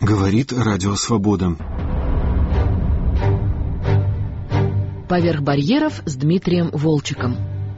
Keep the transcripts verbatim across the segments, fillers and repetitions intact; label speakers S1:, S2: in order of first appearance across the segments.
S1: Говорит Радио Свобода.
S2: «Поверх барьеров» с Дмитрием Волчеком.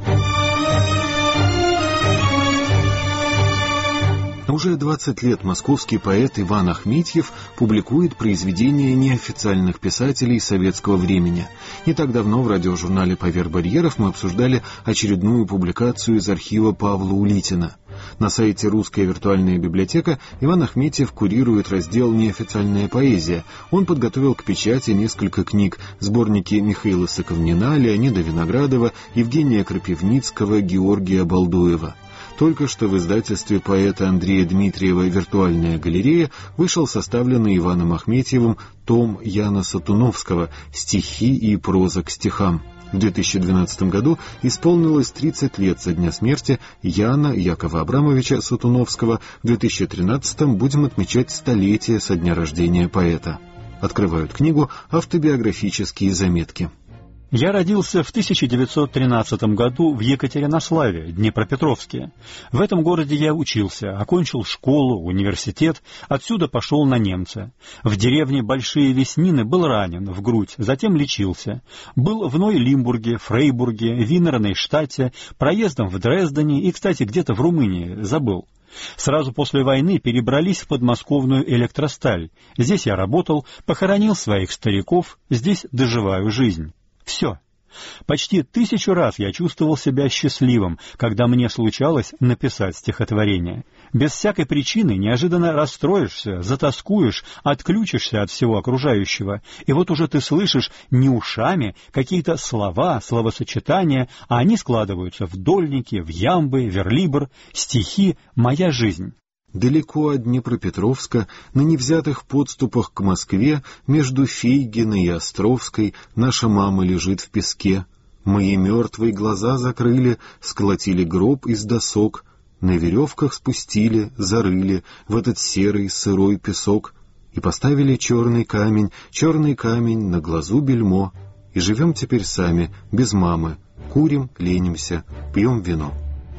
S1: Уже двадцать лет московский поэт Иван Ахметьев публикует произведения неофициальных писателей советского времени. Не так давно в радиожурнале «Поверх барьеров» мы обсуждали очередную публикацию из архива Павла Улитина. На сайте «Русская виртуальная библиотека» Иван Ахметьев курирует раздел «Неофициальная поэзия». Он подготовил к печати несколько книг, сборники Михаила Соковнина, Леонида Виноградова, Евгения Крапивницкого, Георгия Балдуева. Только что в издательстве поэта Андрея Дмитриева «Виртуальная галерея» вышел составленный Иваном Ахметьевым том Яна Сатуновского «Стихи и проза к стихам». В две тысячи двенадцатом году исполнилось тридцать лет со дня смерти Яна Якова Абрамовича Сатуновского. В две тысячи тринадцатом будем отмечать столетие со дня рождения поэта. Открывают книгу автобиографические заметки.
S3: Я родился в тысяча девятьсот тринадцатом году в Екатеринославе, Днепропетровске. В этом городе я учился, окончил школу, университет, отсюда пошел на немца. В деревне Большие Веснины был ранен в грудь, затем лечился. Был в Ной-Лимбурге, Фрейбурге, Виннернейштадте, проездом в Дрездене и, кстати, где-то в Румынии, забыл. Сразу после войны перебрались в подмосковную Электросталь. Здесь я работал, похоронил своих стариков, здесь доживаю жизнь. Все. Почти тысячу раз я чувствовал себя счастливым, когда мне случалось написать стихотворение. Без всякой причины неожиданно расстроишься, затоскуешь, отключишься от всего окружающего, и вот уже ты слышишь не ушами какие-то слова, словосочетания, а они складываются в дольники, в ямбы, верлибр, стихи «Моя жизнь».
S1: Далеко от Днепропетровска, на невзятых подступах к Москве, между Фейгиной и Островской, наша мама лежит в песке. Мои мертвые глаза закрыли, сколотили гроб из досок, на веревках спустили, зарыли в этот серый сырой песок и поставили черный камень, черный камень на глазу бельмо. И живем теперь сами, без мамы, курим, ленимся, пьем вино.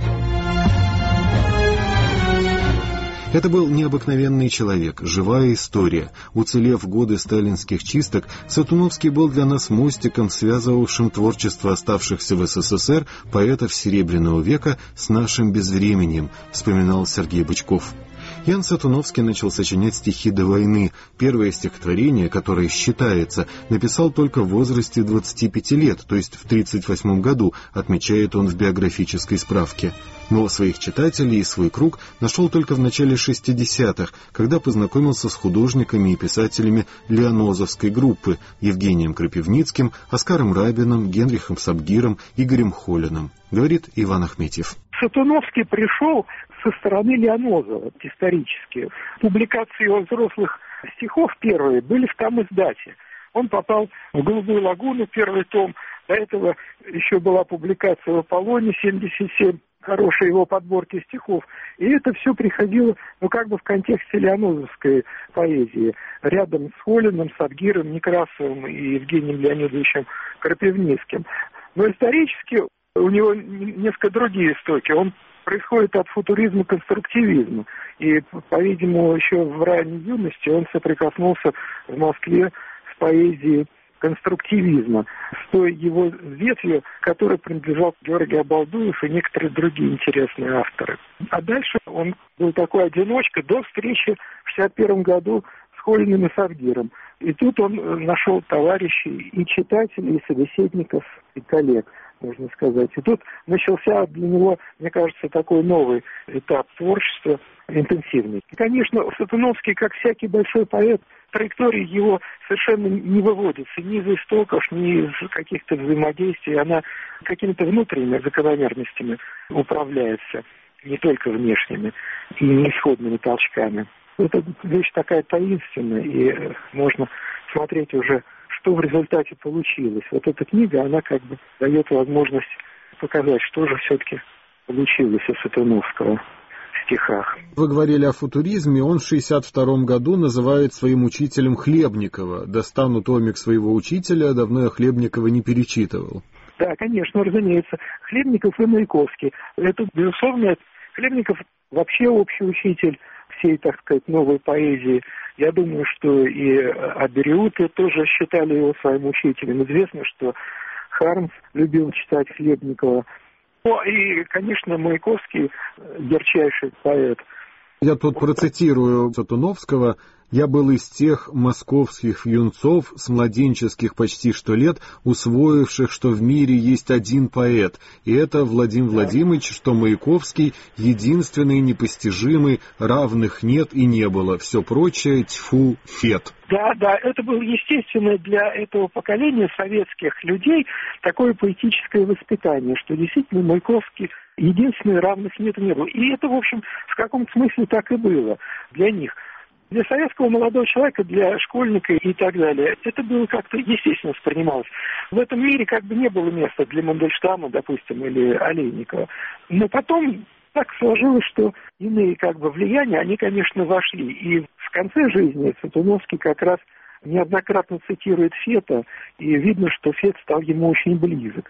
S1: Это был необыкновенный человек, живая история. Уцелев годы сталинских чисток, Сатуновский был для нас мостиком, связывавшим творчество оставшихся в СССР поэтов Серебряного века с нашим безвременем, вспоминал Сергей Бычков. Ян Сатуновский начал сочинять стихи до войны. Первое стихотворение, которое считается, написал только в возрасте двадцати пяти лет, то есть в тридцать восьмом году, отмечает он в биографической справке. Но своих читателей и свой круг нашел только в начале шестидесятых, когда познакомился с художниками и писателями Лианозовской группы Евгением Крапивницким, Оскаром Рабиным, Генрихом Сабгиром, Игорем Холиным, говорит Иван Ахметьев.
S4: Сатуновский пришел со стороны Лианозова исторически. Публикации его взрослых стихов первые были в там-издате. Он попал в «Голубую лагуну», первый том. До этого еще была публикация в «Аполлоне» семьдесят семь, хорошие его подборки стихов. И это все приходило, ну, как бы в контексте лианозовской поэзии. Рядом с Холиным, Сабгиром, Некрасовым и Евгением Леонидовичем Крапивницким. Но исторически у него несколько другие истоки. Он происходит от футуризма к конструктивизму. И, по-видимому, еще в ранней юности он соприкоснулся в Москве с поэзией конструктивизма, с той его ветвью, которой принадлежал Георгий Балдуев и некоторые другие интересные авторы. А дальше он был такой одиночка до встречи в шестьдесят первом году с Холиным и Сабгиром. И тут он нашел товарищей и читателей, и собеседников, и коллег, можно сказать. И тут начался для него, мне кажется, такой новый этап творчества, интенсивный. И, конечно, Сатуновский, как всякий большой поэт, траектория его совершенно не выводится ни из истоков, ни из каких-то взаимодействий. Она какими-то внутренними закономерностями управляется, не только внешними и неисходными толчками. Это вещь такая таинственная, и можно смотреть уже, что в результате получилось. Вот эта книга, она как бы дает возможность показать, что же все-таки получилось у Сатуновского в стихах.
S1: Вы говорили о футуризме. Он в шестьдесят втором году называет своим учителем Хлебникова. Достану томик своего учителя, давно я Хлебникова не перечитывал.
S4: Да, конечно, разумеется. Хлебников и Маяковский. Это, безусловно, Хлебников вообще общий учитель всей, так сказать, новой поэзии Я думаю, что и абериуты тоже считали его своим учителем. Известно, что Хармс любил читать Хлебникова. Ну и, конечно, Маяковский ярчайший поэт.
S1: Я тут процитирую Сатуновского. «Я был из тех московских юнцов с младенческих почти что лет, усвоивших, что в мире есть один поэт, и это Владимир Владимирович, что Маяковский единственный, непостижимый, равных нет и не было. Все прочее тьфу, фет».
S4: Да, да, это было естественно для этого поколения советских людей такое поэтическое воспитание, что действительно Маяковский единственный, равных нет и не было. И это, в общем, в каком-то смысле так и было для них. Для советского молодого человека, для школьника и так далее, это было как-то естественно воспринималось. В этом мире как бы не было места для Мандельштама, допустим, или Олейникова. Но потом так сложилось, что иные как бы влияния, они, конечно, вошли. И в конце жизни Сатуновский как раз неоднократно цитирует Фета, и видно, что Фет стал ему очень близок.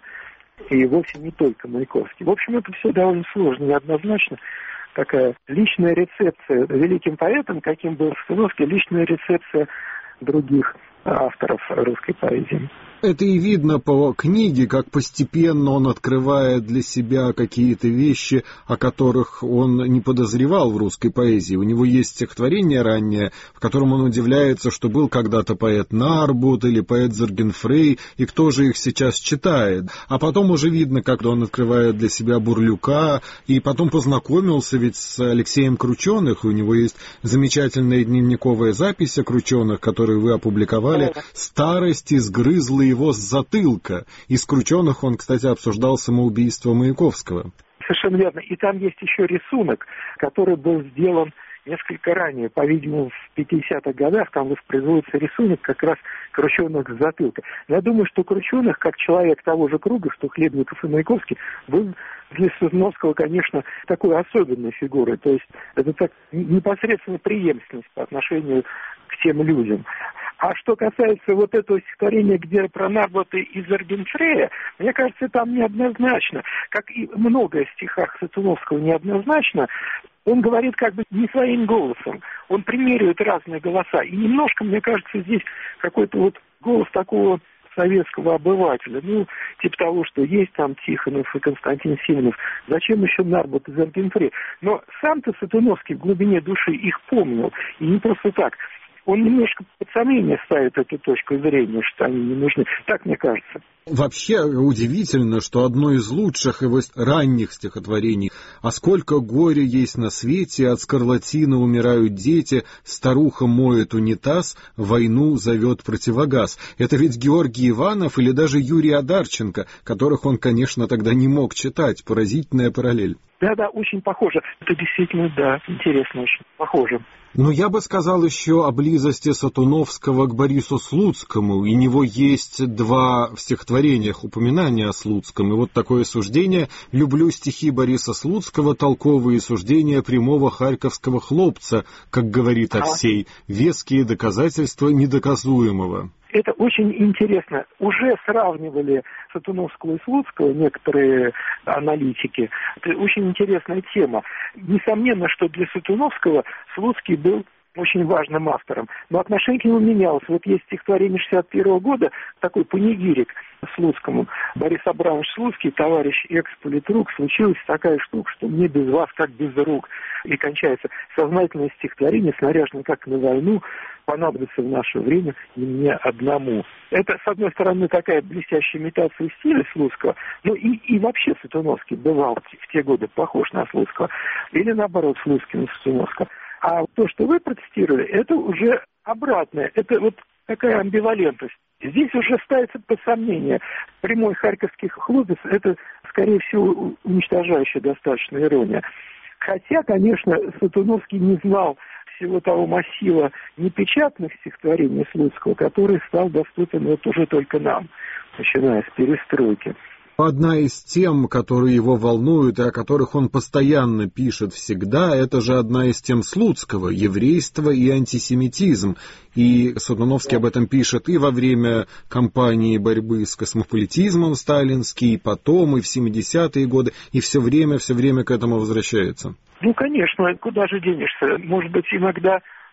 S4: И вовсе не только Маяковский. В общем, это все довольно сложно, неоднозначно. Такая личная рецепция великим поэтом, каким был Сатуновский, личная рецепция других авторов русской поэзии.
S1: Это и видно по книге, как постепенно он открывает для себя какие-то вещи, о которых он не подозревал в русской поэзии. У него есть стихотворение раннее, в котором он удивляется, что был когда-то поэт Нарбут или поэт Зергенфрей, и кто же их сейчас читает. А потом уже видно, как он открывает для себя Бурлюка, и потом познакомился ведь с Алексеем Крученых, и у него есть замечательная дневниковая запись о Крученых, которую вы опубликовали. «Старость изгрызла его с затылка». Из Крученых он, кстати, обсуждал самоубийство Маяковского.
S4: Совершенно верно. И там есть еще рисунок, который был сделан несколько ранее, по-видимому, в пятидесятых годах, там воспроизводится рисунок как раз Крученых с затылка. Я думаю, что Крученых, как человек того же круга, что Хлебников и Маяковский, был для Сатуновского, конечно, такой особенной фигурой. То есть это так непосредственно преемственность по отношению к тем людям. А что касается вот этого стихотворения, где про Нарбота и Зергенфрея, мне кажется, там неоднозначно, как и многое в стихах Сатуновского неоднозначно, он говорит как бы не своим голосом, он примеривает разные голоса. И немножко, мне кажется, здесь какой-то вот голос такого советского обывателя, ну, типа того, что есть там Тихонов и Константин Симонов, зачем еще Нарбот и Зергенфрей? Но сам-то Сатуновский в глубине души их помнил, и не просто так. Он немножко под сомнение ставит эту точку зрения, что они не нужны. Так мне кажется.
S1: Вообще удивительно, что одно из лучших его ранних стихотворений «А сколько горя есть на свете, от скарлатины умирают дети, старуха моет унитаз, войну зовет противогаз». Это ведь Георгий Иванов или даже Юрий Одарченко, которых он, конечно, тогда не мог читать. Поразительная параллель.
S4: Да-да, очень похоже. Это действительно, да, интересно очень. Похоже.
S1: Но я бы сказал еще о близости Сатуновского к Борису Слуцкому. У него есть два в стихотворениях упоминания о Слуцком. И вот такое суждение: «Люблю стихи Бориса Слуцкого, толковые суждения прямого харьковского хлопца, как говорит Овсей, веские доказательства недоказуемого».
S4: Это очень интересно. Уже сравнивали Сатуновского и Слуцкого некоторые аналитики. Это очень интересная тема. Несомненно, что для Сатуновского Слуцкий был очень важным автором. Но отношение к нему менялось. Вот есть стихотворение шестьдесят первого года, такой панигирик Слуцкому. Борис Абрамович Слуцкий, товарищ экс-политрук, случилась такая штука, что мне без вас как без рук. И кончается сознательное стихотворение, снаряженное как на войну, понадобится в наше время не мне одному. Это, с одной стороны, такая блестящая имитация стиля Слуцкого, но и, и вообще Сатуновский бывал в те годы похож на Слуцкого. Или наоборот, Слуцкий на Сатуновского. А то, что вы процитировали, это уже обратное. Это вот такая амбивалентность. Здесь уже ставится под сомнение. Прямой харьковский хлопец – это, скорее всего, уничтожающая достаточно ирония. Хотя, конечно, Сатуновский не знал всего того массива непечатных стихотворений Слуцкого, который стал доступен вот уже только нам, начиная с перестройки.
S1: Одна из тем, которые его волнуют и о которых он постоянно пишет всегда, это же одна из тем Слуцкого — еврейство и антисемитизм. И Сатуновский об этом пишет и во время кампании борьбы с космополитизмом сталинский, и потом, и в семидесятые годы, и все время, все время к этому возвращается.
S4: Ну, конечно, куда же денешься? Может быть, иногда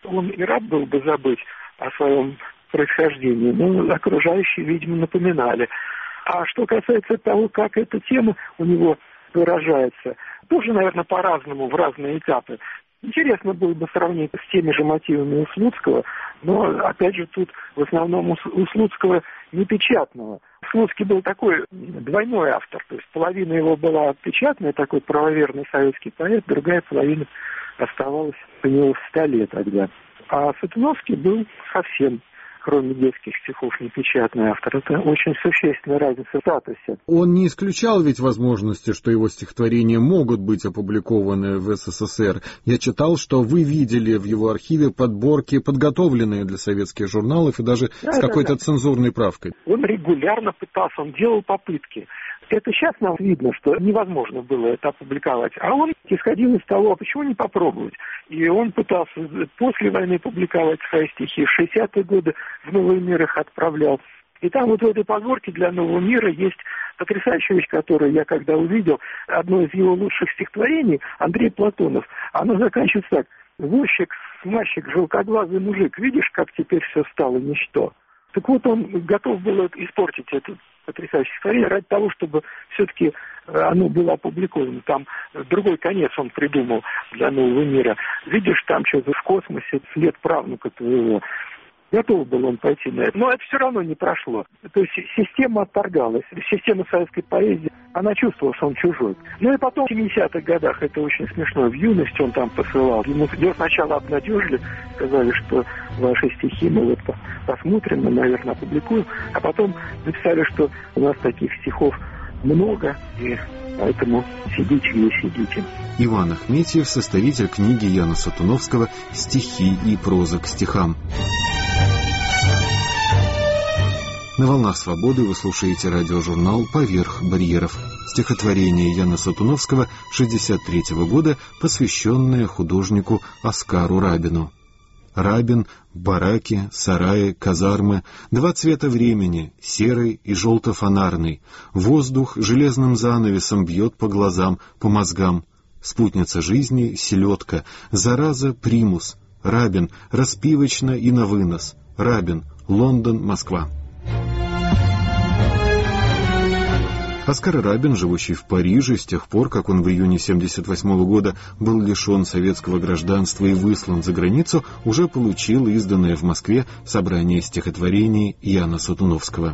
S4: Он и рад был бы забыть о своем происхождении, но окружающие, видимо, напоминали. А что касается того, как эта тема у него выражается, тоже, наверное, по-разному, в разные этапы. Интересно было бы сравнить с теми же мотивами у Слуцкого, но, опять же, тут в основном у Слуцкого непечатного. Слуцкий был такой двойной автор, то есть половина его была печатная, такой правоверный советский поэт, другая половина оставалась у него в столе тогда. А Сатуновский был совсем, кроме детских стихов, непечатный автор. Это очень существенная разница в статусе.
S1: Он не исключал ведь возможности, что его стихотворения могут быть опубликованы в СССР. Я читал, что вы видели в его архиве подборки, подготовленные для советских журналов, и даже да, с какой-то да, да. цензурной правкой.
S4: Он регулярно пытался, он делал попытки. Это сейчас нам видно, что невозможно было это опубликовать. А он исходил из того, почему не попробовать. И он пытался после войны публиковать свои стихи. В шестидесятые годы в «Новый мир» их отправлял. И там вот в этой подборке для «Нового мира» есть потрясающая вещь, которую я когда увидел. Одно из его лучших стихотворений, Андрей Платонов. Оно заканчивается так. «Возчик, смазчик, желтоглазый мужик, видишь, как теперь все стало ничто». Так вот, он готов был испортить это потрясающее стихотворение ради того, чтобы все-таки оно было опубликовано. Там другой конец он придумал для «Нового мира». Видишь, там что-то в космосе, след правнука твоего. Готов был он пойти на это. Но это все равно не прошло. То есть система отторгалась. Система советской поэзии, она чувствовала, что он чужой. Ну и потом в семидесятых годах, это очень смешно, в юности он там посылал. Ему сначала обнадежили, сказали, что ваши стихи мы вот посмотрим, мы, наверное, опубликуем. А потом написали, что у нас таких стихов много, и поэтому сидите, где сидите.
S1: Иван Ахметьев, составитель книги Яна Сатуновского «Стихи и проза к стихам». На волнах свободы вы слушаете радиожурнал «Поверх барьеров». Стихотворение Яна Сатуновского шестьдесят третьего года, посвященное художнику Оскару Рабину. Рабин, бараки, сараи, казармы, два цвета времени, серый и желто-фонарный. Воздух железным занавесом бьет по глазам, по мозгам. Спутница жизни — селедка, зараза — примус. Рабин, распивочно и на вынос. Рабин, Лондон, Москва. Оскар Рабин, живущий в Париже с тех пор, как он в июне семьдесят восьмого года был лишен советского гражданства и выслан за границу, уже получил изданное в Москве собрание стихотворений Яна Сатуновского.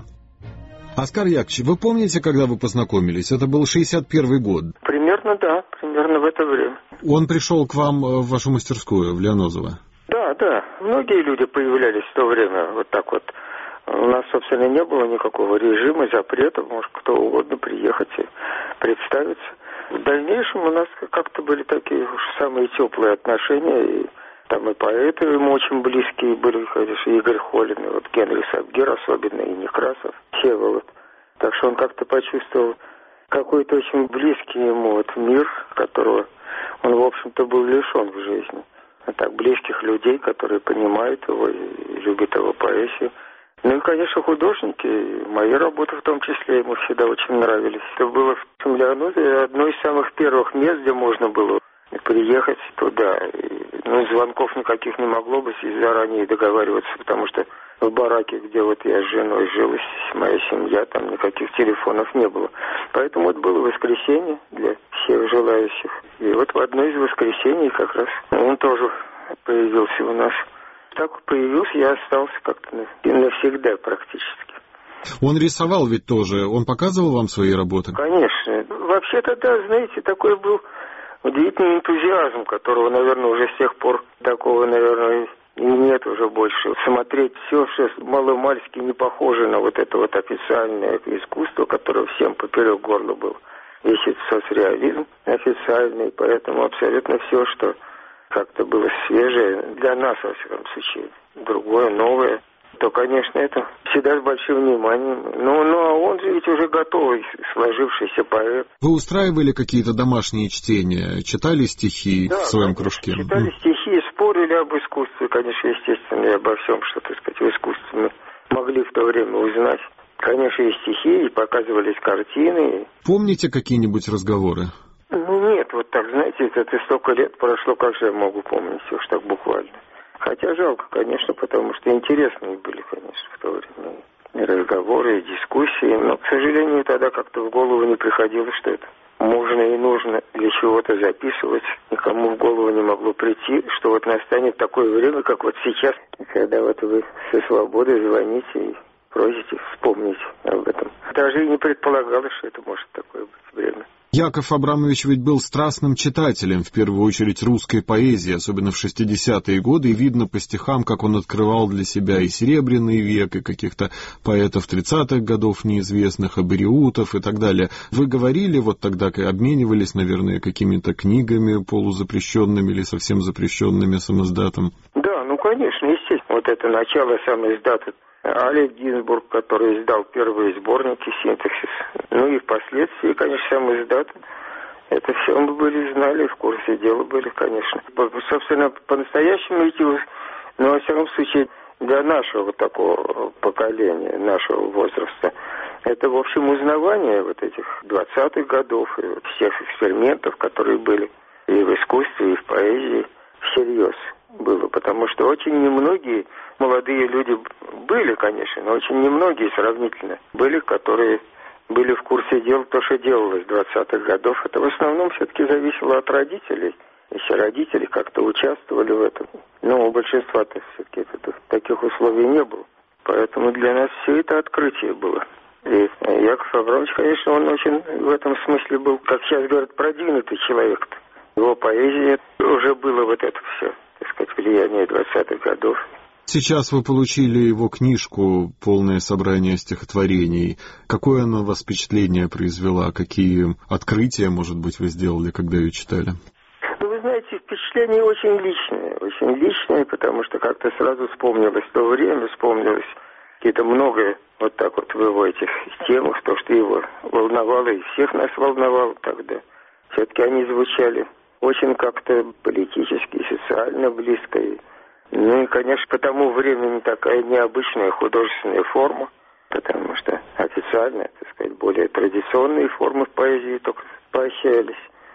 S1: Оскар Яковлевич, вы помните, когда вы познакомились? Это был шестьдесят первый год.
S5: Примерно, да, примерно в это время.
S1: Он пришел к вам в вашу мастерскую в Лианозово?
S5: Да, да. Многие люди появлялись в то время вот так вот. У нас, собственно, не было никакого режима, запрета, может кто угодно приехать и представиться. В дальнейшем у нас как-то были такие уж самые теплые отношения, и там и поэты ему очень близкие были, конечно, Игорь Холин, и вот Генри Сабгир особенно, и Некрасов, Всеволод. Так что он как-то почувствовал какой-то очень близкий ему вот мир, которого он, в общем-то, был лишен в жизни. А так, близких людей, которые понимают его и любят его поэзию. Ну и, конечно, художники, мои работы в том числе, ему всегда очень нравились. Это было в Лианозово одно из самых первых мест, где можно было приехать туда. И, ну, звонков никаких не могло быть и заранее договариваться, потому что в бараке, где вот я с женой жил, моя семья, там никаких телефонов не было. Поэтому вот было воскресенье для всех желающих. И вот в одно из воскресений как раз он тоже появился у нас. Так появился, я остался как-то навсегда практически.
S1: Он рисовал ведь тоже, он показывал вам свои работы?
S5: Конечно. Вообще-то, да, знаете, такой был удивительный энтузиазм, которого, наверное, уже с тех пор такого, наверное, и нет уже больше. Смотреть все, что маломальски не похоже на вот это вот официальное искусство, которое всем поперек горла было. Весь этот соцреализм официальный, поэтому абсолютно все, что как-то было свежее для нас, во всяком случае, другое, новое, то, конечно, это всегда с большим вниманием. Ну, ну, а он же ведь уже готовый, сложившийся поэт.
S1: Вы устраивали какие-то домашние чтения, читали стихи, да, в своем
S5: конечно,
S1: кружке?
S5: Читали стихи, спорили об искусстве, конечно, естественно, и обо всем, что, так сказать, в искусстве мы могли в то время узнать. Конечно, и стихи, и показывались картины.
S1: Помните какие-нибудь разговоры?
S5: Ну, нет, вот так, знаете, это столько лет прошло, как же я могу помнить, уж так буквально. Хотя жалко, конечно, потому что интересные были, конечно, в то время и разговоры, и дискуссии. Но, к сожалению, тогда как-то в голову не приходило, что это можно и нужно для чего-то записывать. Никому в голову не могло прийти, что вот настанет такое время, как вот сейчас, когда вот вы со свободой звоните и просите вспомнить об этом. Даже и не предполагалось, что это может такое быть время.
S1: Яков Абрамович ведь был страстным читателем, в первую очередь, русской поэзии, особенно в шестидесятые годы, и видно по стихам, как он открывал для себя и Серебряный век, и каких-то поэтов тридцатых годов неизвестных, абориутов и так далее. Вы говорили вот тогда, обменивались, наверное, какими-то книгами полузапрещенными или совсем запрещенными самиздатом?
S5: Да, ну, конечно, естественно. Вот это начало самиздата. Олег Гинзбург, который издал первые сборники «Синтаксис». Ну и впоследствии, конечно, сам издат. Это все мы были, знали, в курсе дела были, конечно. Собственно, по-настоящему эти, ну, во всяком случае, для нашего вот такого поколения, нашего возраста, это, в общем, узнавание вот этих двадцатых годов и всех экспериментов, которые были и в искусстве, и в поэзии, всерьез было. Потому что очень немногие молодые люди были, конечно, но очень немногие сравнительно были, которые были в курсе дел, то, что делалось в двадцатых годов. Это в основном все-таки зависело от родителей. Если родители как-то участвовали в этом. Но у большинства-то все-таки таких условий не было. Поэтому для нас все это открытие было. И Яков Абрамович, конечно, он очень в этом смысле был, как сейчас говорят, продвинутый человек. Его поэзия уже было вот это все, так сказать, влияние двадцатых годов.
S1: Сейчас вы получили его книжку «Полное собрание стихотворений». Какое она у вас впечатление произвела? Какие открытия, может быть, вы сделали, когда ее читали?
S5: Ну, вы знаете, впечатление очень личное. Очень личное, потому что как-то сразу вспомнилось то время, вспомнилось какие-то многое вот так вот в его этих темах, то, что его волновало и всех нас волновало тогда. Все-таки они звучали очень как-то политически, социально близко. Ну и, конечно, по тому времени такая необычная художественная форма, потому что официально, так сказать, более традиционные формы в поэзии только поощрялись.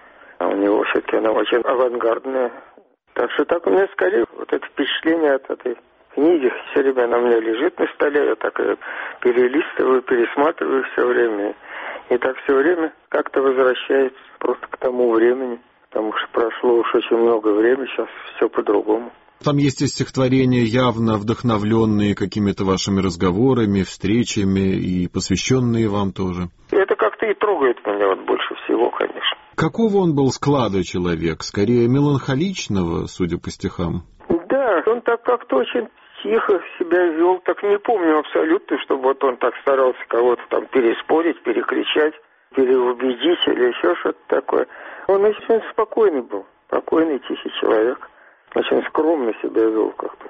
S5: А у него все-таки она очень авангардная. Так что так у меня скорее вот это впечатление от этой книги. Все время она у меня лежит на столе, я так ее перелистываю, пересматриваю все время. И так все время как-то возвращается просто к тому времени, потому что прошло уж очень много времени, сейчас все по-другому.
S1: Там есть и стихотворения, явно вдохновленные какими-то вашими разговорами, встречами и посвященные вам тоже.
S5: Это как-то и трогает меня вот больше всего, конечно.
S1: Какого он был склада человек? Скорее меланхоличного, судя по стихам?
S5: Да, он так как-то очень тихо себя вел. Так не помню абсолютно, чтобы вот он так старался кого-то там переспорить, перекричать, переубедить или еще что-то такое. Он очень спокойный был, спокойный, тихий человек. Очень скромно себя вел как-то.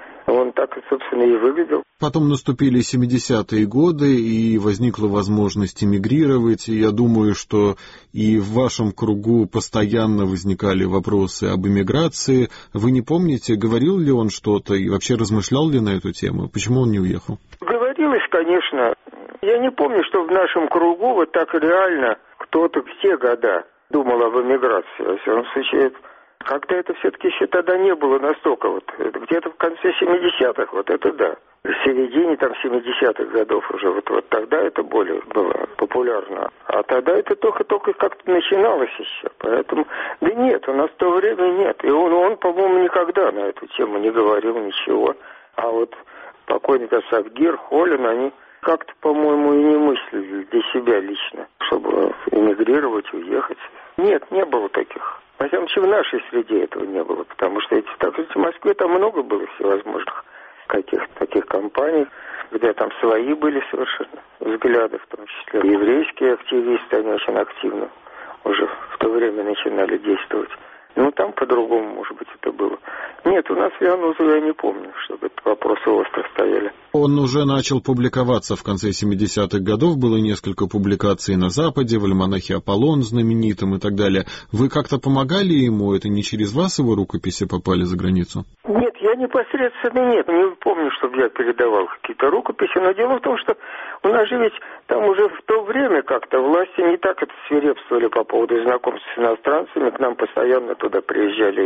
S5: Он так, собственно, и выглядел.
S1: Потом наступили семидесятые годы, и возникла возможность эмигрировать. И я думаю, что и в вашем кругу постоянно возникали вопросы об эмиграции. Вы не помните, говорил ли он что-то и вообще размышлял ли на эту тему? Почему он не уехал?
S5: Говорилось, конечно. Я не помню, что в нашем кругу вот так реально кто-то в те года думал об эмиграции. Во всяком случае, как-то это все-таки еще тогда не было настолько вот. Где-то в конце семидесятых, вот это да. В середине там семидесятых годов уже, вот, вот тогда это более было популярно. А тогда это только-только как-то начиналось еще. Поэтому, да нет, у нас в то время нет. И он, он, по-моему, никогда на эту тему не говорил ничего. А вот покойник Савгир, Холин, они как-то, по-моему, и не мыслили для себя лично, чтобы эмигрировать, уехать. Нет, не было таких. Во всяком случае, в нашей среде этого не было, потому что эти, так сказать, в Москве там много было всевозможных каких-то таких компаний, где там свои были совершенно взгляды, в том числе еврейские активисты, они очень активно уже в то время начинали действовать. Ну, там по-другому, может быть, это было. Нет, у нас в Янузове я не помню, чтобы эти вопросы остро стояли.
S1: Он уже начал публиковаться в конце семидесятых годов. Было несколько публикаций на Западе, в альманахе «Аполлон» знаменитым и так далее. Вы как-то помогали ему? Это не через вас его рукописи попали за границу?
S5: Нет, я непосредственно нет. Не помню, чтобы я передавал какие-то рукописи. Но дело в том, что у нас же ведь там уже в то время как-то власти не так это свирепствовали по поводу знакомств с иностранцами. К нам постоянно туда приезжали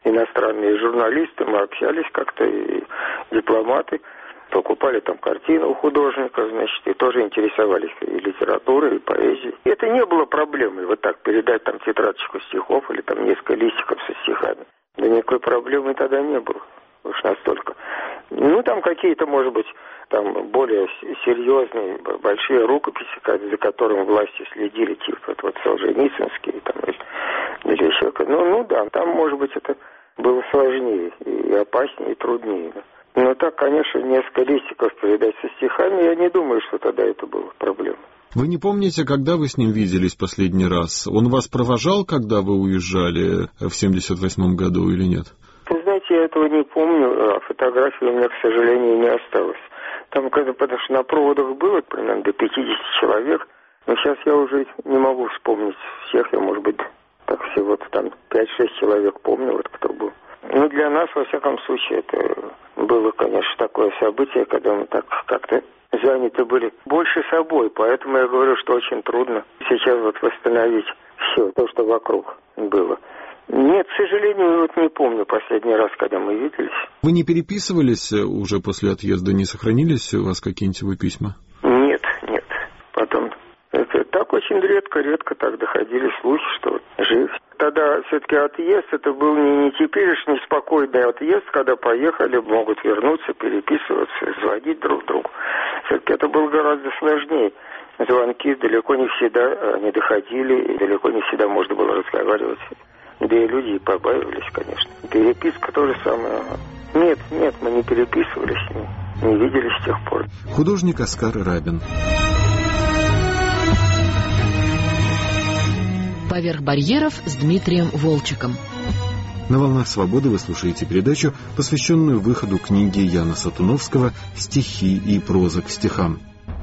S5: иностранные журналисты, мы общались как-то, и дипломаты, покупали там картины у художника, значит, и тоже интересовались и литературой, и поэзией. И это не было проблемой, вот так передать там тетрадочку стихов или там несколько листиков со стихами. Да никакой проблемы тогда не было, уж настолько. Ну, там какие-то, может быть, там более серьезные, большие рукописи, за которыми власти следили, типа вот Солженицынский, там, или, или еще. Ну, ну да, там, может быть, это было сложнее, и опаснее, и труднее. Но так, конечно, несколько листиков передать со стихами, я не думаю, что тогда это было проблемой.
S1: Вы не помните, когда вы с ним виделись последний раз? Он вас провожал, когда вы уезжали в семьдесят восьмом году или нет?
S5: Вы знаете, я этого не помню, а фотографии у меня, к сожалению, не осталось. Там, когда, потому что на проводах было примерно до пятидесяти человек, но сейчас я уже не могу вспомнить всех, я, может быть, так всего-то там пять-шесть человек помню, вот кто был. Ну, для нас, во всяком случае, это было, конечно, такое событие, когда мы так как-то заняты были больше собой, поэтому я говорю, что очень трудно сейчас вот восстановить все то, что вокруг было. Нет, к сожалению, вот не помню последний раз, когда мы виделись.
S1: Вы не переписывались уже после отъезда, не сохранились у вас какие-нибудь его письма?
S5: Нет, нет. Потом это так очень редко-редко так доходили слухи, что жив. Тогда все-таки отъезд, это был не, не теперешний спокойный отъезд, когда поехали, могут вернуться, переписываться, звонить друг другу. Все-таки это было гораздо сложнее. Звонки далеко не всегда не доходили, и далеко не всегда можно было разговаривать. Да и люди побаивались, конечно. Переписка то же самое. Нет, нет, мы не переписывались, не, не виделись с тех пор.
S1: Художник Оскар Рабин.
S2: «Поверх барьеров» с Дмитрием Волчиком.
S1: На «Волнах свободы» вы слушаете передачу, посвященную выходу книги Яна Сатуновского «Стихи и проза к стихам».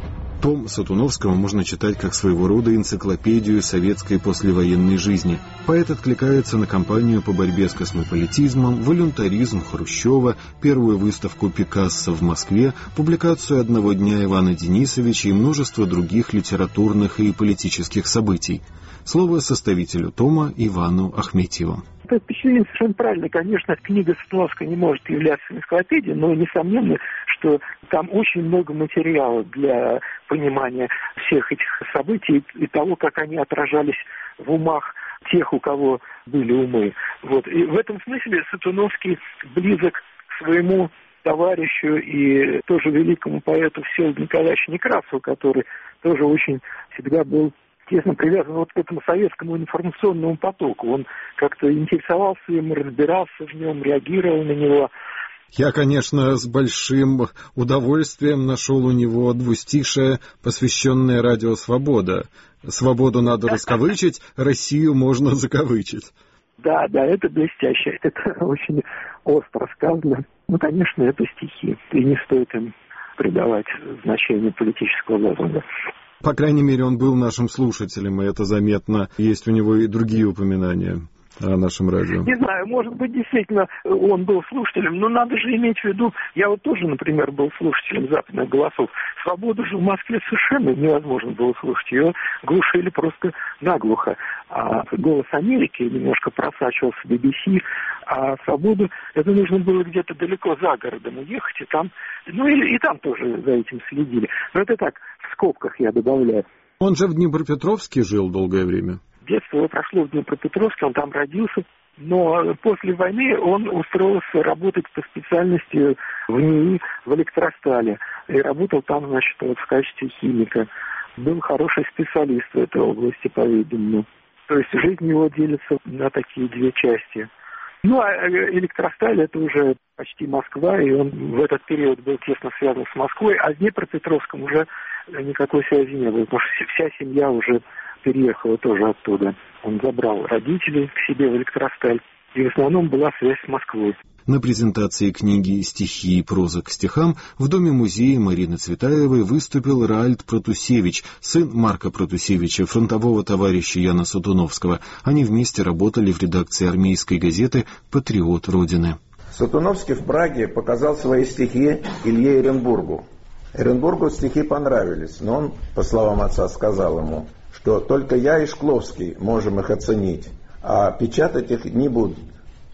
S1: Том Сатуновского можно читать как своего рода энциклопедию советской послевоенной жизни. Поэт откликается на кампанию по борьбе с космополитизмом, волюнтаризм Хрущева, первую выставку Пикассо в Москве, публикацию «Одного дня» Ивана Денисовича и множество других литературных и политических событий. Слово составителю тома Ивану Ахметьеву.
S4: Это впечатление совершенно правильно. Конечно, книга Сатуновского не может являться энциклопедией, но несомненно, что там очень много материала для понимания всех этих событий и того, как они отражались в умах тех, у кого были умы. Вот. И в этом смысле Сатуновский близок к своему товарищу и тоже великому поэту Всеволоду Николаевичу Некрасову, который тоже очень всегда был тесно привязан вот к этому советскому информационному потоку. Он как-то интересовался им, разбирался в нем, реагировал на него.
S1: Я, конечно, с большим удовольствием нашел у него двустишие, посвященное радио «Свобода». Свободу надо раскавычить, Россию можно закавычить.
S4: Да, да, это блестяще. Это очень остро сказано. Ну, конечно, это стихи, и не стоит им придавать значение политического лозунга.
S1: По крайней мере, он был нашим слушателем, и это заметно. Есть у него и другие упоминания о нашем радио.
S4: Не знаю, может быть, действительно он был слушателем, но надо же иметь в виду, я вот тоже, например, был слушателем западных голосов. «Свободу» же в Москве совершенно невозможно было слушать, ее глушили просто наглухо. А «Голос Америки» немножко просачивался, би би си, а «Свободу» это нужно было где-то далеко за городом уехать, и там, ну и, и там тоже за этим следили. Но это так, в скобках я добавляю.
S1: Он же в Днепропетровске жил долгое время.
S4: Детство его прошло в Днепропетровске, он там родился, но после войны он устроился работать по специальности в НИИ в электростале. И работал там, значит, вот в качестве химика. Был хороший специалист в этой области, по-видимому. То есть жизнь его делится на такие две части. Ну, а электросталь — это уже почти Москва, и он в этот период был тесно связан с Москвой, а с Днепропетровском уже никакой связи не было, потому что вся семья уже переехала тоже оттуда. Он забрал родителей к себе в электросталь, и в основном была связь с Москвой.
S1: На презентации книги «Стихи и проза к стихам» в Доме-музея Марины Цветаевой выступил Раальд Протусевич, сын Марка Протусевича, фронтового товарища Яна Сатуновского. Они вместе работали в редакции армейской газеты «Патриот Родины».
S6: Сатуновский в Праге показал свои стихи Илье Эренбургу. Эренбургу стихи понравились, но он, по словам отца, сказал ему, что только я и Шкловский можем их оценить, а печатать их не будут.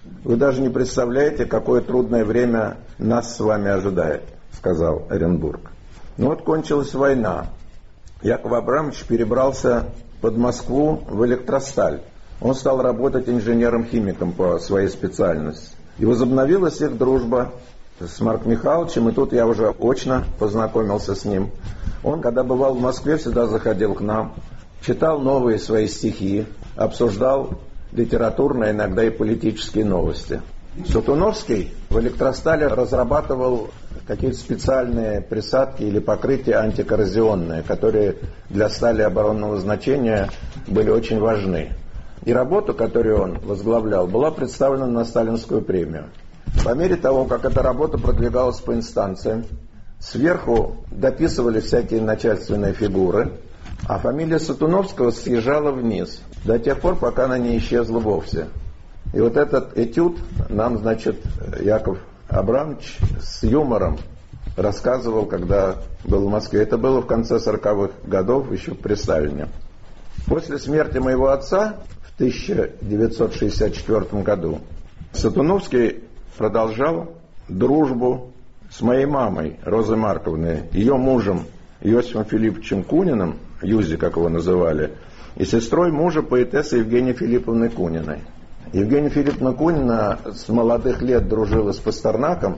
S6: Вы даже не представляете, какое трудное время нас с вами ожидает, сказал Эренбург. Ну вот кончилась война. Яков Абрамович перебрался под Москву в Электросталь. Он стал работать инженером-химиком по своей специальности. И возобновилась их дружба с Марком Михайловичем, и тут я уже очно познакомился с ним. Он, когда бывал в Москве, всегда заходил к нам, читал новые свои стихи, обсуждал литературные, иногда и политические новости. Сутуновский в Электростале разрабатывал какие-то специальные присадки или покрытия антикоррозионные, которые для стали оборонного значения были очень важны. И работа, которую он возглавлял, была представлена на Сталинскую премию. По мере того, как эта работа продвигалась по инстанциям, сверху дописывали всякие начальственные фигуры, а фамилия Сатуновского съезжала вниз, до тех пор, пока она не исчезла вовсе. И вот этот этюд нам, значит, Яков Абрамович с юмором рассказывал, когда был в Москве. Это было в конце сороковых годов, еще при Сталине. После смерти моего отца в тысяча девятьсот шестьдесят четвёртом году Сатуновский продолжал дружбу с моей мамой Розой Марковной, ее мужем Иосифом Филипповичем Куниным, Юзи, как его называли, и сестрой мужа поэтессы Евгенией Филипповной Куниной. Евгения Филипповна Кунина с молодых лет дружила с Пастернаком,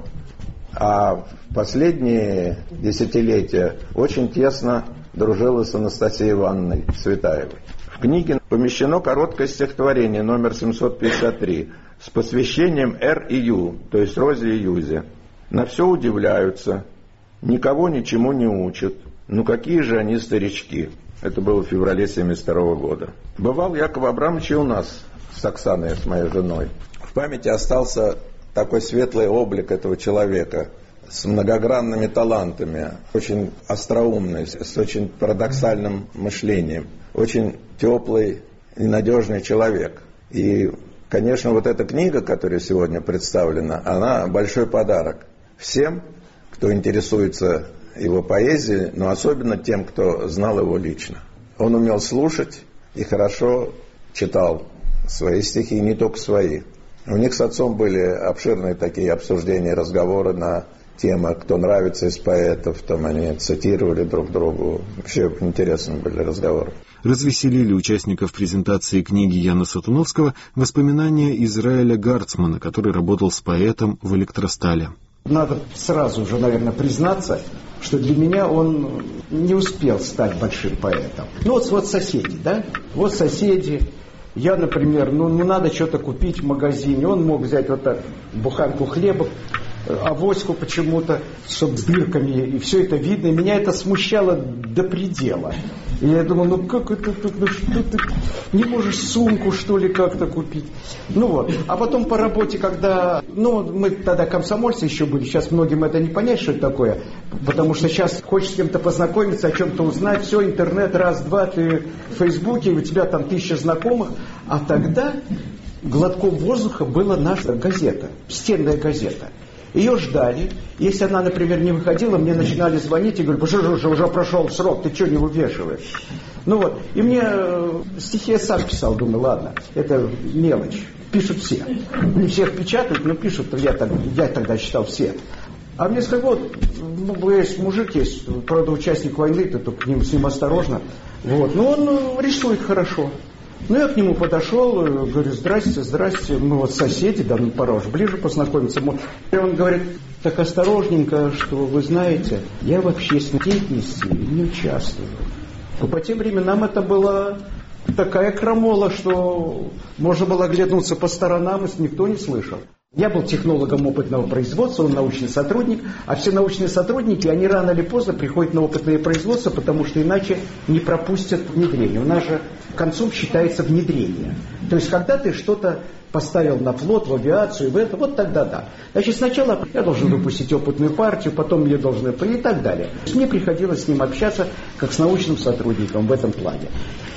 S6: а в последние десятилетия очень тесно дружила с Анастасией Ивановной Цветаевой. В книге помещено короткое стихотворение номер семьсот пятьдесят три с посвящением Р и Ю, то есть Розе и Юзе. На все удивляются, никого ничему не учат. Ну какие же они старички. Это было в феврале семьдесят второго года. Бывал Яков Абрамович и у нас с Оксаной, с моей женой. В памяти остался такой светлый облик этого человека с многогранными талантами, очень остроумный, с очень парадоксальным мышлением, очень теплый и надежный человек. И, конечно, вот эта книга, которая сегодня представлена, она большой подарок всем, кто интересуется его поэзией, но особенно тем, кто знал его лично. Он умел слушать и хорошо читал свои стихи, не только свои. У них с отцом были обширные такие обсуждения, разговоры на темы, кто нравится из поэтов, там они цитировали друг другу. Вообще интересные были разговоры.
S1: Развеселили участников презентации книги Яна Сатуновского воспоминания Израиля Гарцмана, который работал с поэтом в Электростале.
S7: Надо сразу же, наверное, признаться, что для меня он не успел стать большим поэтом. Ну вот, вот соседи, да? Вот соседи. Я, например, ну, ну надо что-то купить в магазине. Он мог взять вот так буханку хлеба, авоську почему-то, чтобы с дырками, и все это видно. И меня это смущало до предела. И я думал, ну как это, ну что ты не можешь сумку, что ли, как-то купить? Ну вот. А потом по работе, когда, ну мы тогда комсомольцы еще были, сейчас многим это не понять, что это такое, потому что сейчас хочешь с кем-то познакомиться, о чем-то узнать, все, интернет, раз, два, ты в Фейсбуке, у тебя там тысяча знакомых, а тогда глотком воздуха была наша газета, стенная газета. Ее ждали. Если она, например, не выходила, мне начинали звонить и говорили, что же, уже прошел срок, ты что не вывешиваешь? Ну вот, и мне э, стихи я сам писал, думаю, ладно, это мелочь, пишут все. Не всех печатают, но пишут, я, так, я тогда читал все. А мне сказали, вот, ну, есть мужик, есть, правда, участник войны, ты только к ним, с ним осторожно, вот, но он рисует хорошо. Ну, я к нему подошел, говорю, здрасте, здрасте, ну вот соседи, да, ну пора уж ближе познакомиться. И он говорит, так осторожненько, что вы знаете, я в общественной деятельности не участвую. Но по тем временам это была такая крамола, что можно было оглянуться по сторонам, и никто не слышал. Я был технологом опытного производства, он научный сотрудник, а все научные сотрудники, они рано или поздно приходят на опытное производство, потому что иначе не пропустят внедрение. У нас же концом считается внедрение. То есть, когда ты что-то поставил на флот, в авиацию, в это, вот тогда да. Значит, сначала я должен выпустить опытную партию, потом ее должны и так далее. Мне приходилось с ним общаться, как с научным сотрудником в этом плане.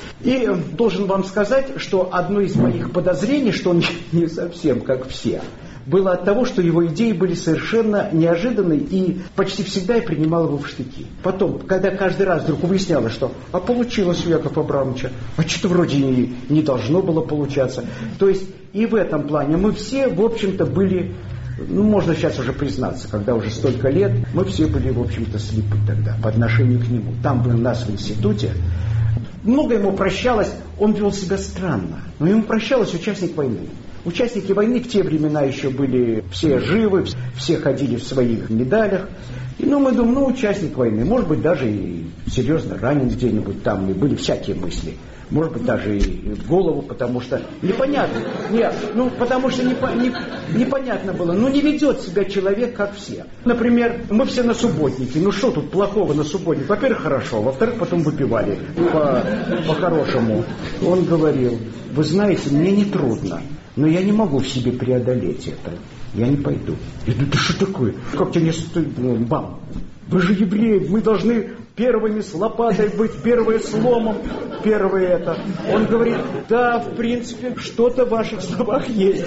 S7: И должен вам сказать, что одно из моих подозрений, что он не совсем как все, было от того, что его идеи были совершенно неожиданны, и почти всегда я принимал его в штыки. Потом, когда каждый раз вдруг выяснялось, что а получилось у Якова Абрамовича, а что-то вроде не, не должно было получаться. То есть и в этом плане мы все, в общем-то, были, ну, можно сейчас уже признаться, когда уже столько лет, мы все были, в общем-то, слепы тогда по отношению к нему. Там был у нас в институте, много ему прощалось, он вел себя странно, но ему прощалось участник войны. Участники войны в те времена еще были все живы, все ходили в своих медалях. И, ну, мы думаем, ну, участник войны, может быть, даже и серьезно ранен где-нибудь там, и были всякие мысли. Может быть, даже и в голову, потому что непонятно. Нет, ну, потому что непо, не, непонятно было. Ну, не ведет себя человек, как все. Например, мы все на субботнике. Ну, что тут плохого на субботнике? Во-первых, хорошо. Во-вторых, потом выпивали по, по-хорошему. Он говорил, вы знаете, мне не трудно, но я не могу в себе преодолеть это. Я не пойду. Я говорю, да что такое? Как тебе не стыдно? Бам! Вы же евреи, мы должны первыми с лопатой быть, первые с ломом, первые это. Он говорит, да, в принципе, что-то в ваших словах есть.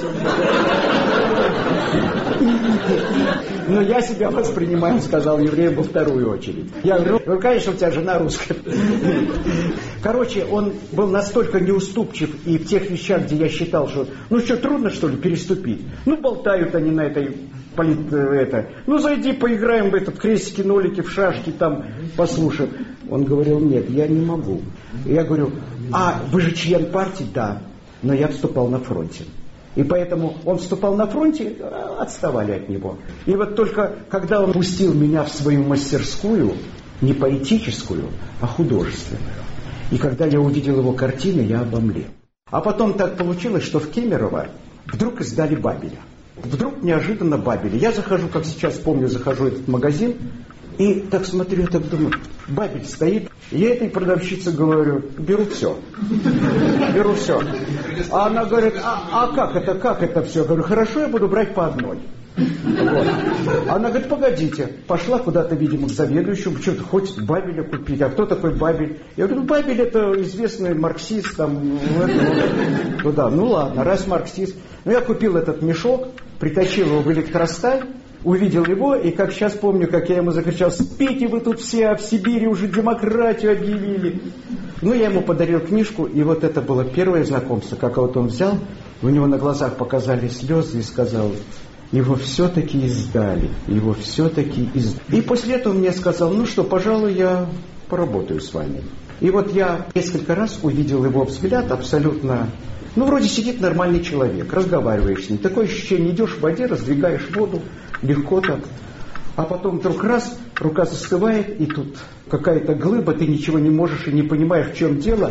S7: Но я себя воспринимаю, сказал евреем, во вторую очередь. Я говорю, ну, конечно, у тебя жена русская. Короче, он был настолько неуступчив и в тех вещах, где я считал, что, ну что, трудно, что ли, переступить? Ну, болтают они на этой, полит, это, ну, зайди, поиграем в этот крестики, нолики, в шашки, там, послушай. Он говорил, нет, я не могу. Я говорю, а вы же член партии? Да, но я вступал на фронте. И поэтому он вступал на фронте, отставали от него. И вот только когда он пустил меня в свою мастерскую, не поэтическую, а художественную, и когда я увидел его картины, я обомлел. А потом так получилось, что в Кемерово вдруг издали Бабеля. Вдруг неожиданно Бабеля. Я захожу, как сейчас помню, захожу в этот магазин, и так смотрю, так думаю, Бабель стоит. Я этой продавщице говорю, беру все. Беру все. А она говорит, а, а как это, как это все? Я говорю, хорошо, я буду брать по одной. Вот. Она говорит, погодите. Пошла куда-то, видимо, к заведующему, что-то хочет Бабеля купить. А кто такой Бабель? Я говорю, Бабель это известный марксист. Там, ну, да, ну ладно, раз марксист. Ну я купил этот мешок, притащил его в электросталь, увидел его, и как сейчас помню, как я ему закричал, спите вы тут все, а в Сибири уже демократию объявили. Ну, я ему подарил книжку, и вот это было первое знакомство, как вот он взял, у него на глазах показались слезы, и сказал, его все-таки издали, его все-таки издали. И после этого мне сказал, ну что, пожалуй, я поработаю с вами. И вот я несколько раз увидел его взгляд абсолютно... Ну, вроде сидит нормальный человек, разговариваешь с ним. Такое ощущение, идешь в воде, раздвигаешь воду, легко так. А потом вдруг раз, рука застывает, и тут какая-то глыба, ты ничего не можешь и не понимаешь, в чем дело.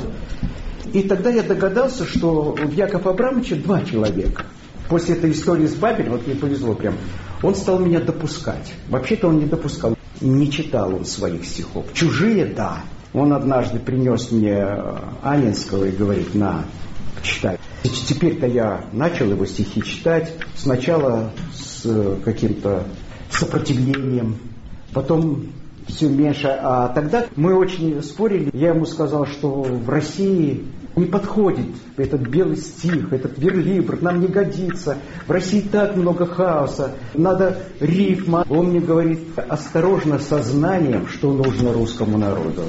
S7: И тогда я догадался, что в Якове Абрамовиче два человека. После этой истории с Бабелем, вот мне повезло прям, он стал меня допускать. Вообще-то он не допускал. Не читал он своих стихов. Чужие, да. Он однажды принес мне Анинского и говорит, на... читать. Теперь-то я начал его стихи читать. Сначала с каким-то сопротивлением, потом все меньше. А тогда мы очень спорили. Я ему сказал, что в России не подходит этот белый стих, этот верлибр, нам не годится. В России так много хаоса, надо рифма. Он мне говорит, осторожно, сознанием, что нужно русскому народу.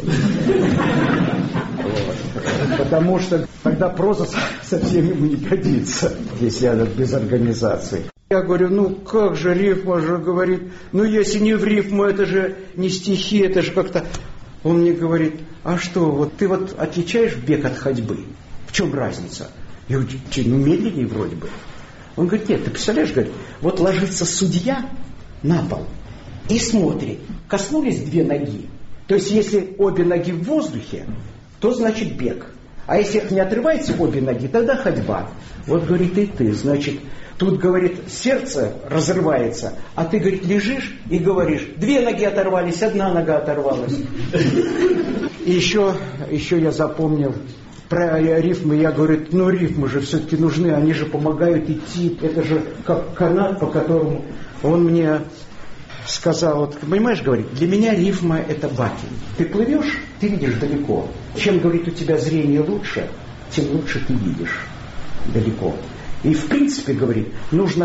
S7: Потому что тогда проза совсем ему не годится, если она без организации. Я говорю, ну как же рифма же, говорит, ну если не в рифму, это же не стихи, это же как-то... Он мне говорит, а что, вот ты вот отличаешь бег от ходьбы? В чем разница? Я говорю, ну медленнее вроде бы. Он говорит, нет, ты представляешь, говорит, вот ложится судья на пол и смотрит, коснулись две ноги. То есть если обе ноги в воздухе, то значит бег. А если не отрывается обе ноги, тогда ходьба. Вот, говорит, и ты, значит, тут, говорит, сердце разрывается, а ты, говорит, лежишь и говоришь, две ноги оторвались, одна нога оторвалась. И еще, еще я запомнил про рифмы, я говорю, ну рифмы же все-таки нужны, они же помогают идти, это же как канат, по которому он мне... сказал, вот, понимаешь, говорит, для меня рифма это бакин. Ты плывешь, ты видишь далеко. Чем, говорит, у тебя зрение лучше, тем лучше ты видишь далеко. И в принципе, говорит, нужно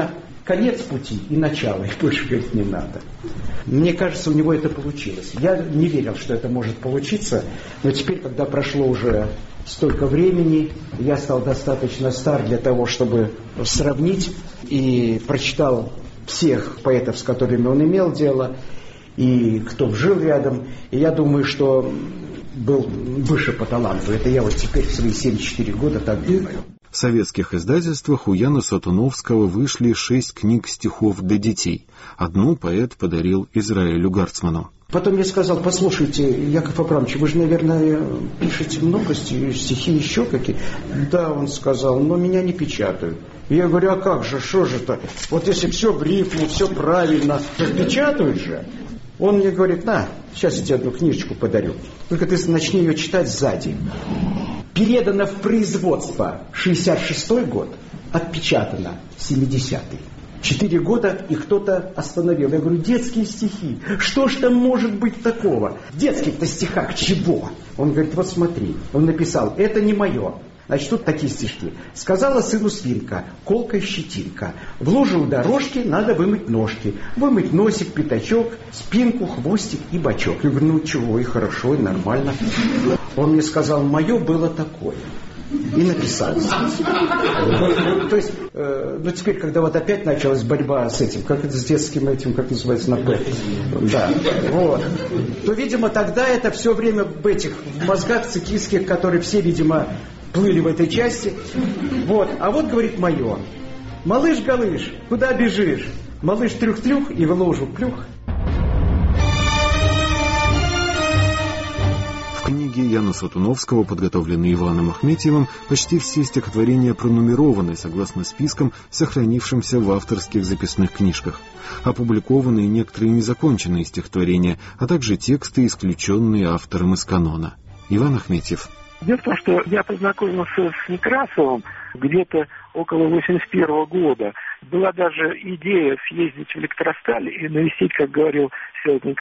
S7: конец пути и начало, и больше говорить не надо. Мне кажется, у него это получилось. Я не верил, что это может получиться, но теперь, когда прошло уже столько времени, я стал достаточно стар для того, чтобы сравнить, и прочитал всех поэтов, с которыми он имел дело, и кто жил рядом, и я думаю, что был выше по таланту. Это я вот теперь в свои семьдесят четыре года так думаю.
S1: В советских издательствах у Яна Сатуновского вышли шесть книг стихов для детей. Одну поэт подарил Израилю Гарцману.
S7: Потом я сказал: послушайте, Яков Абрамович, вы же, наверное, пишете много стихи еще какие. Да, он сказал, но меня не печатают. Я говорю: а как же, что же это? Вот если все в рифму, все правильно, то печатают же. Он мне говорит: на, сейчас я тебе одну книжечку подарю. Только ты начни ее читать сзади. Передано в производство шестьдесят шестой год, отпечатано семидесятый. Четыре года, и кто-то остановил. Я говорю: детские стихи, что ж там может быть такого? В детских-то стихах чего? Он говорит: вот смотри, он написал: это не мое. Значит, тут такие стишки. Сказала сыну свинка: колкая щетинка. В луже у дорожки надо вымыть ножки. Вымыть носик, пятачок, спинку, хвостик и бочок. Я говорю: ну чего, и хорошо, и нормально. Он мне сказал: мое было такое. И написал. То есть, э, ну теперь, когда вот опять началась борьба с этим, как это с детским этим, как называется, на П, да, вот, то, видимо, тогда это все время в этих в мозгах цикистских, которые все, видимо, плыли в этой части. Вот, а вот, говорит, мое. Малыш-галыш, куда бежишь? Малыш трюх-трюх и в ложу плюх.
S1: В книге Яна Сатуновского, подготовленной Иваном Ахметьевым, почти все стихотворения пронумерованы согласно спискам, сохранившимся в авторских записных книжках. Опубликованы некоторые незаконченные стихотворения, а также тексты, исключенные автором из канона. Иван Ахметьев.
S4: Дело в том, что я познакомился с Некрасовым где-то около восемьдесят первого года. Была даже идея съездить в Электросталь и навестить, как говорил Селтин,